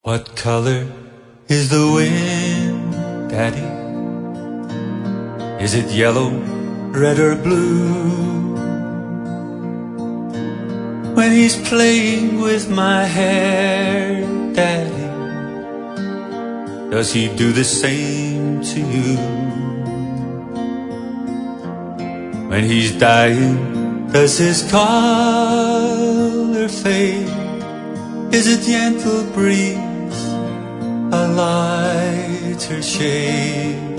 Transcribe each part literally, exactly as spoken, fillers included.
What color is the wind, Daddy? Is it yellow, red or blue? When he's playing with my hair, Daddy, does he do the same to you? When he's dying, does his color fade? Is it gentle breeze, a lighter shade?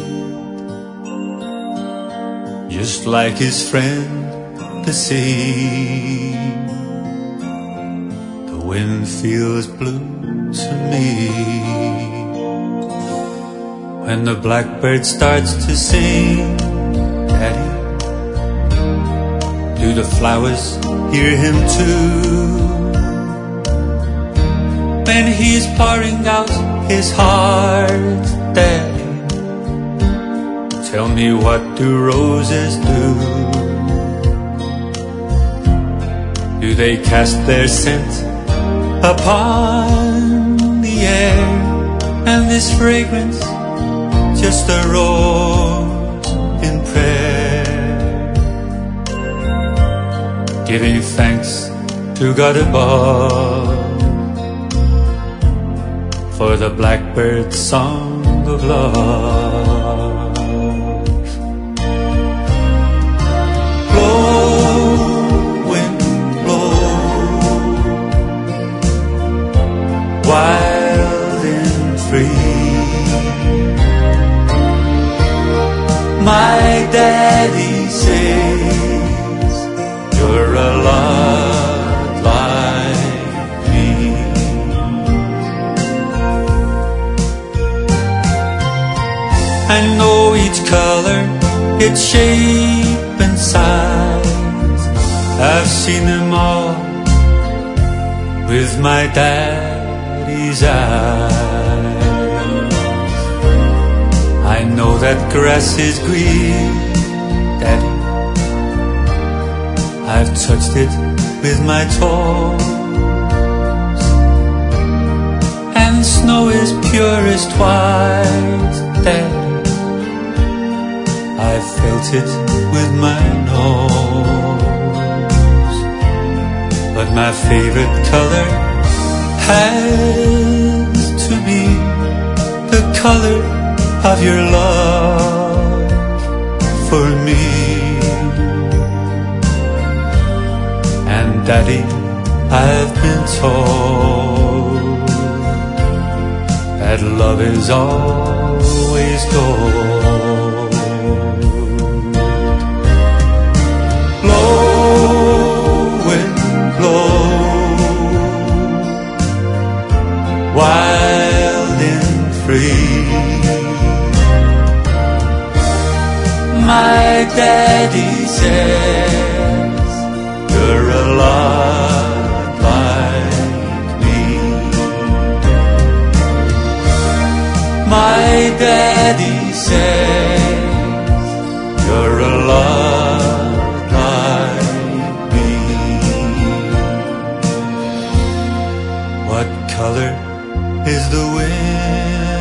Just like his friend, the sea, the wind feels blue to me. When the blackbird starts to sing, Daddy, do the flowers hear him too? When he's pouring out his heart, Daddy, tell me, what do roses do? Do they cast their scent upon the air? And this fragrance, just a rose in prayer, giving thanks to God above for the blackbird's song of love. Blow, wind, blow, wild and free. My daddy says you're a lot like me. I know each color, its shape and size. I've seen them all with my daddy's eyes. I know that grass is green, Daddy, I've touched it with my toes. And snow is purest white, Daddy, I felt it with my nose. But my favorite color has to be the color of your love for me. And Daddy, I've been told that love is always gold. Wild and free. My daddy says you're a lot like me. My daddy says you're a lot like me. What color is the wind?